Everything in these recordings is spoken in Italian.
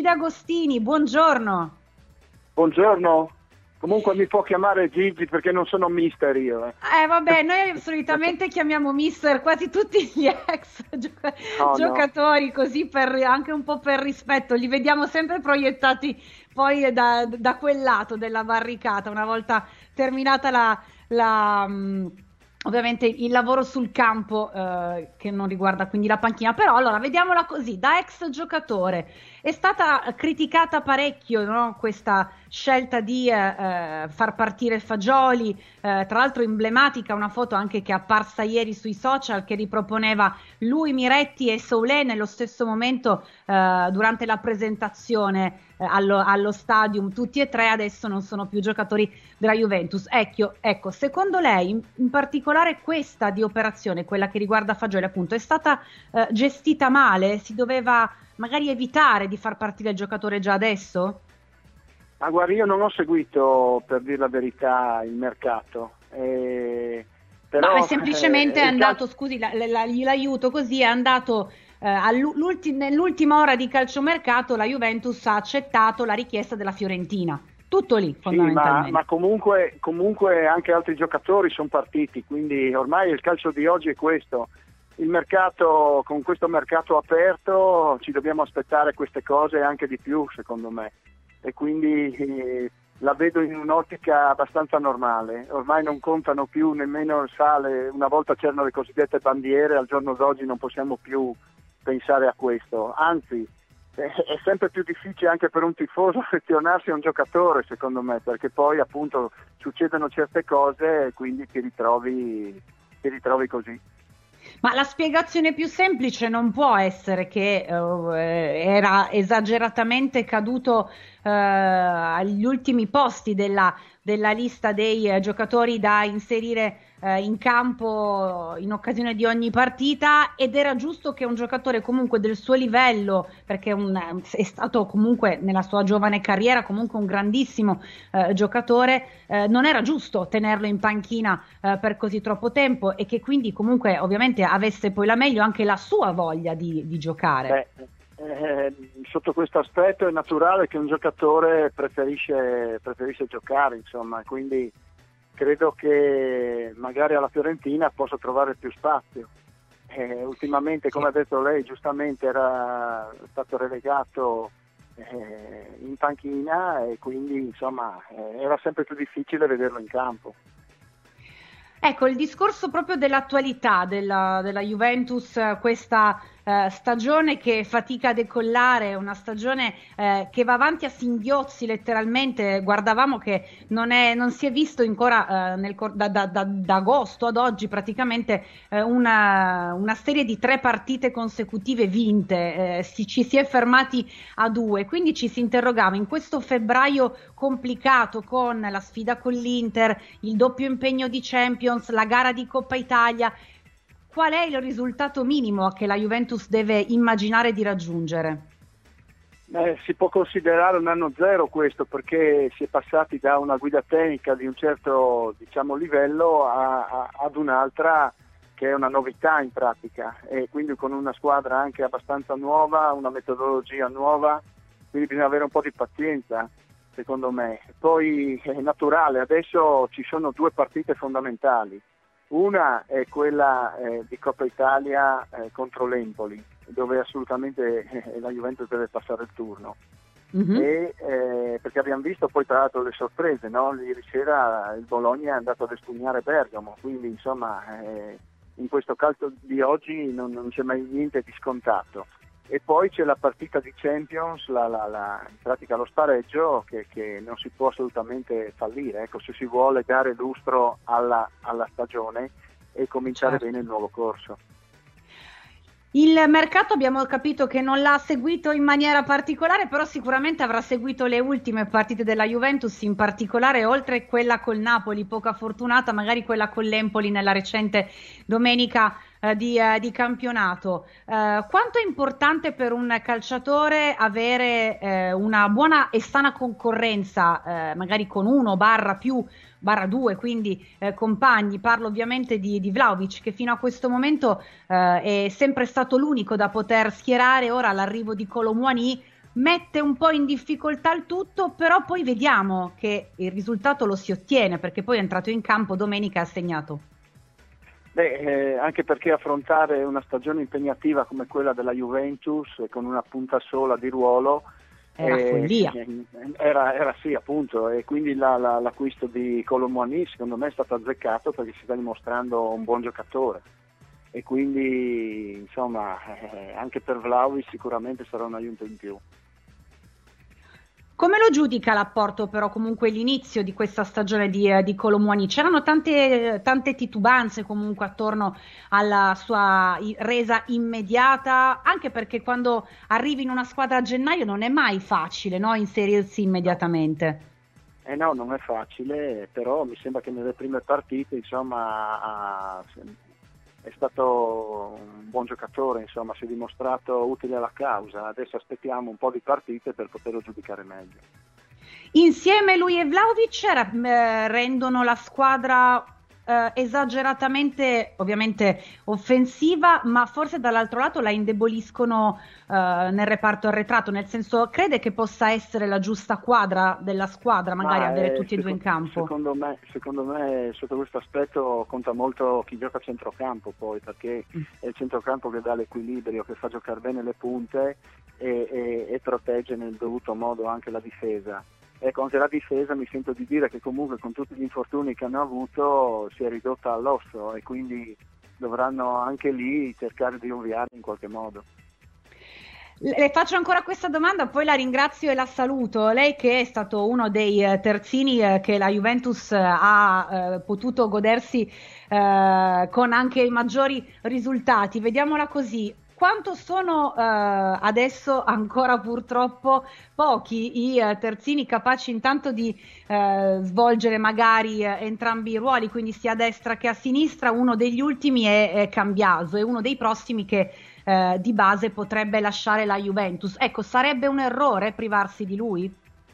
D'Agostini, buongiorno. Buongiorno. Comunque mi può chiamare Gigi perché non sono mister io. Vabbè, noi solitamente chiamiamo mister quasi tutti gli ex giocatori, così anche un po' per rispetto, li vediamo sempre proiettati poi da quel lato della barricata, una volta terminata ovviamente il lavoro sul campo, che non riguarda quindi la panchina. Però allora vediamola così, da ex giocatore è stata criticata parecchio, no? Questa scelta di far partire Fagioli, tra l'altro emblematica una foto anche che è apparsa ieri sui social, che riproponeva lui, Miretti e Soulé nello stesso momento durante la presentazione allo stadium, tutti e tre adesso non sono più giocatori della Juventus. Ecco, secondo lei in particolare questa di operazione, quella che riguarda Fagioli appunto, è stata gestita male? Si doveva magari evitare di far partire il giocatore già adesso? Ma guarda, io non ho seguito, per dire la verità, il mercato. Però, ma semplicemente è andato, scusi, l'aiuto così, è andato nell'ultima ora di calciomercato, la Juventus ha accettato la richiesta della Fiorentina. Tutto lì, fondamentalmente. Sì, ma comunque anche altri giocatori sono partiti, quindi ormai il calcio di oggi è questo. Il mercato, con questo mercato aperto, ci dobbiamo aspettare queste cose e anche di più, secondo me. E quindi la vedo in un'ottica abbastanza normale. Ormai non contano più nemmeno il sale. Una volta c'erano le cosiddette bandiere, al giorno d'oggi non possiamo più pensare a questo. Anzi, è sempre più difficile anche per un tifoso affezionarsi a un giocatore, secondo me, perché poi appunto succedono certe cose e quindi ti ritrovi così. Ma la spiegazione più semplice non può essere che era esageratamente caduto agli ultimi posti della lista dei giocatori da inserire in campo in occasione di ogni partita, ed era giusto che un giocatore comunque del suo livello, perché è stato comunque nella sua giovane carriera comunque un grandissimo giocatore, non era giusto tenerlo in panchina per così troppo tempo, e che quindi comunque ovviamente avesse poi la meglio anche la sua voglia di giocare. Sotto questo aspetto è naturale che un giocatore preferisce giocare, insomma, quindi credo che magari alla Fiorentina possa trovare più spazio. Ultimamente, come ha detto lei, giustamente era stato relegato in panchina e quindi insomma era sempre più difficile vederlo in campo. Ecco, il discorso proprio dell'attualità della Juventus, questa stagione che fatica a decollare, una stagione che va avanti a singhiozzi letteralmente. Guardavamo che non si è visto ancora da agosto ad oggi praticamente una serie di 3 partite consecutive vinte, ci si è fermati a 2, quindi ci si interrogava in questo febbraio complicato con la sfida con l'Inter, il doppio impegno di Champions, la gara di Coppa Italia. Qual è il risultato minimo che la Juventus deve immaginare di raggiungere? Si può considerare un anno zero questo, perché si è passati da una guida tecnica di un certo, diciamo, livello ad un'altra che è una novità in pratica, e quindi con una squadra anche abbastanza nuova, una metodologia nuova, quindi bisogna avere un po' di pazienza, secondo me. Poi è naturale, adesso ci sono 2 partite fondamentali. Una è quella di Coppa Italia contro l'Empoli, dove assolutamente la Juventus deve passare il turno. Perché abbiamo visto poi tra l'altro le sorprese, no? Ieri sera il Bologna è andato ad espugnare Bergamo, quindi insomma in questo calcio di oggi non c'è mai niente di scontato. E poi c'è la partita di Champions, in pratica lo spareggio, che non si può assolutamente fallire, ecco, se si vuole dare lustro alla stagione e cominciare bene il nuovo corso. Il mercato abbiamo capito che non l'ha seguito in maniera particolare, però sicuramente avrà seguito le ultime partite della Juventus, in particolare oltre quella col Napoli, poco fortunata, magari quella con l'Empoli nella recente domenica di campionato. Quanto è importante per un calciatore avere una buona e sana concorrenza, magari con 1/2, quindi compagni? Parlo ovviamente di Vlahovic, che fino a questo momento è sempre stato l'unico da poter schierare. Ora all'arrivo di Kolo Muani mette un po' in difficoltà il tutto, però poi vediamo che il risultato lo si ottiene, perché poi è entrato in campo domenica e ha segnato. Anche perché affrontare una stagione impegnativa come quella della Juventus con una punta sola di ruolo era follia. Era sì, appunto, e quindi l'acquisto di Kolo Muani secondo me è stato azzeccato perché si sta dimostrando un buon giocatore e quindi insomma anche per Vlahovic sicuramente sarà un aiuto in più. Come lo giudica l'apporto però comunque l'inizio di questa stagione di Kolo Muani? C'erano tante titubanze comunque attorno alla sua resa immediata, anche perché quando arrivi in una squadra a gennaio non è mai facile, no? Inserirsi immediatamente. No, non è facile, però mi sembra che nelle prime partite insomma è stato un buon giocatore, insomma, si è dimostrato utile alla causa. Adesso aspettiamo un po' di partite per poterlo giudicare meglio. Insieme lui e Vlahovic rendono la squadra esageratamente, ovviamente, offensiva, ma forse dall'altro lato la indeboliscono nel reparto arretrato, nel senso, crede che possa essere la giusta quadra della squadra, magari avere tutti e due in campo? Secondo me sotto questo aspetto conta molto chi gioca a centrocampo poi, perché è il centrocampo che dà l'equilibrio, che fa giocare bene le punte e protegge nel dovuto modo anche la difesa. Ecco, anche la difesa mi sento di dire che comunque con tutti gli infortuni che hanno avuto si è ridotta all'osso e quindi dovranno anche lì cercare di ovviare in qualche modo. Le faccio ancora questa domanda, poi la ringrazio e la saluto. Lei che è stato uno dei terzini che la Juventus ha potuto godersi con anche i maggiori risultati, vediamola così. Quanto sono adesso ancora purtroppo pochi i terzini capaci intanto di svolgere magari entrambi i ruoli, quindi sia a destra che a sinistra? Uno degli ultimi è Cambiaso, è uno dei prossimi che di base potrebbe lasciare la Juventus. Ecco, sarebbe un errore privarsi di lui?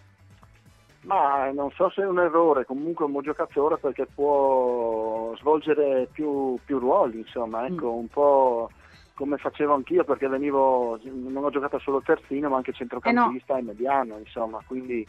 Ma non so se è un errore, comunque è un buon giocatore perché può svolgere più ruoli, insomma, ecco, un po' come facevo anch'io, perché non ho giocato solo terzino ma anche centrocampista e mediano, insomma, quindi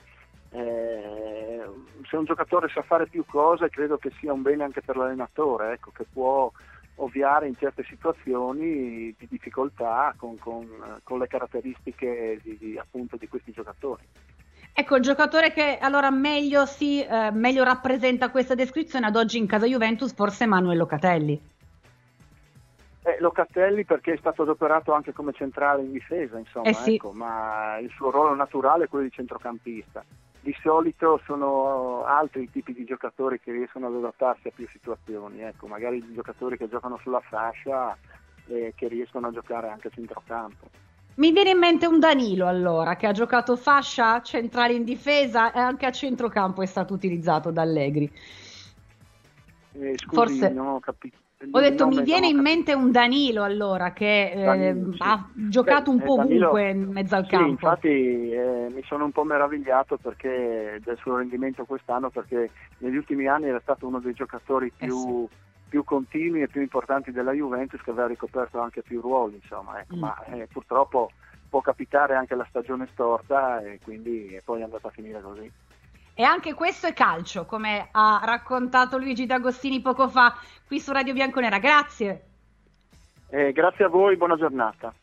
se un giocatore sa fare più cose credo che sia un bene anche per l'allenatore, ecco, che può ovviare in certe situazioni di difficoltà con le caratteristiche appunto di questi giocatori. Ecco, il giocatore che allora meglio rappresenta questa descrizione ad oggi in casa Juventus forse è Manuel Locatelli. Locatelli perché è stato adoperato anche come centrale in difesa, insomma, sì. Ecco, ma il suo ruolo naturale è quello di centrocampista. Di solito sono altri tipi di giocatori che riescono ad adattarsi a più situazioni, ecco, magari i giocatori che giocano sulla fascia e che riescono a giocare anche a centrocampo. Mi viene in mente un Danilo allora, che ha giocato fascia, centrale in difesa e anche a centrocampo è stato utilizzato da Allegri. Scusi, forse non ho capito. Ho detto mi viene in mente un Danilo allora che Danilo, sì. ha giocato un po' ovunque in mezzo al campo. Infatti mi sono un po' meravigliato del suo rendimento quest'anno, perché negli ultimi anni era stato uno dei giocatori più continui e più importanti della Juventus, che aveva ricoperto anche più ruoli, insomma, ecco. Ma purtroppo può capitare anche la stagione storta e quindi poi è andata a finire così. E anche questo è calcio, come ha raccontato Luigi D'Agostini poco fa qui su Radio Bianconera. Grazie. Grazie a voi, buona giornata.